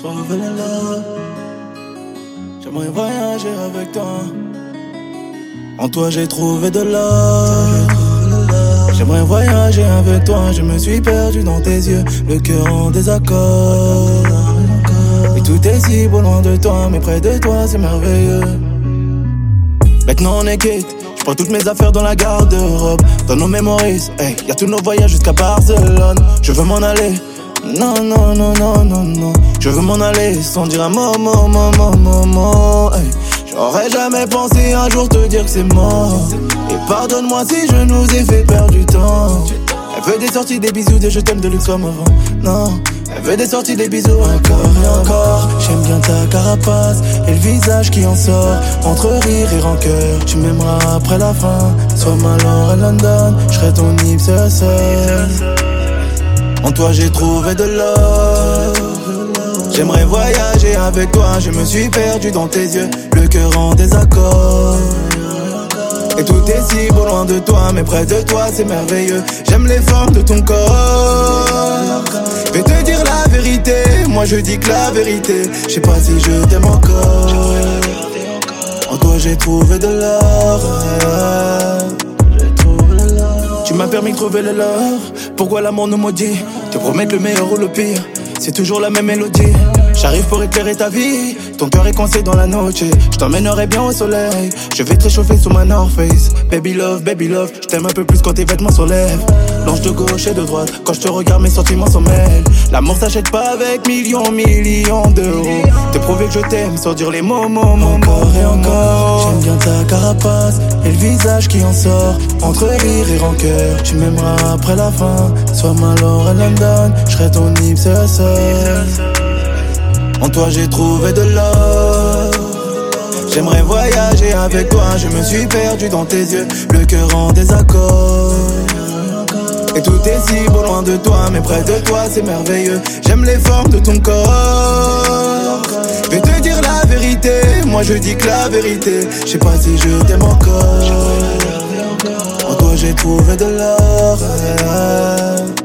trouvé le love. J'aimerais voyager avec toi. En toi j'ai trouvé de l'or. J'aimerais voyager avec toi. Je me suis perdu dans tes yeux, le cœur en désaccord. Et tout est si beau loin de toi, mais près de toi c'est merveilleux. Maintenant on est quitte. J'prends toutes mes affaires dans la garde-robe. Dans nos mémories, hey, y'a tous nos voyages jusqu'à Barcelone. Je veux m'en aller. Non, non, non, non, non, non. Je veux m'en aller sans dire un mot, mot, mot, mot, mot, mot, hey. J'aurais jamais pensé un jour te dire que c'est mort. Et pardonne-moi si je nous ai fait perdre du temps. Elle veut des sorties, des bisous, des je t'aime de luxe comme avant. Non, elle veut des sorties, des bisous encore et encore. J'aime bien ta carapace et le visage qui en sort. Entre rire et rancœur, tu m'aimeras après la fin. Sois Malor à London, je serai ton ipse. En toi j'ai trouvé de l'or. J'aimerais voyager avec toi, je me suis perdu dans tes yeux, le cœur en désaccord. Et tout est si beau loin de toi, mais près de toi c'est merveilleux. J'aime les formes de ton corps. Je vais te dire la vérité, moi je dis que la vérité. Je sais pas si je t'aime encore. En toi j'ai trouvé de l'or. Tu m'as permis de trouver le love. Pourquoi l'amour nous maudit? Te promettre le meilleur ou le pire, c'est toujours la même mélodie. J'arrive pour éclairer ta vie. Ton cœur est coincé dans la noche. Je t'emmènerai bien au soleil. Je vais te réchauffer sous ma North Face. Baby love, je t'aime un peu plus quand tes vêtements s'enlèvent. L'ange de gauche et de droite, quand je te regarde mes sentiments s'en mêlent. L'amour s'achète pas avec millions d'euros. T'es prouvé que je t'aime sans dire les mots, encore et encore. J'aime bien ta carapace et le visage qui en sort. Entre rire et rancœur, tu m'aimeras après la fin. Sois Malor à London, je serai ton ipse. En toi j'ai trouvé de l'or. J'aimerais voyager avec toi, je me suis perdu dans tes yeux, le cœur en désaccord. Et tout est si beau loin de toi, mais près de toi c'est merveilleux. J'aime les formes de ton corps. Je vais te dire la vérité, moi je dis que la vérité. Je sais pas si je t'aime encore. En toi j'ai trouvé de l'or.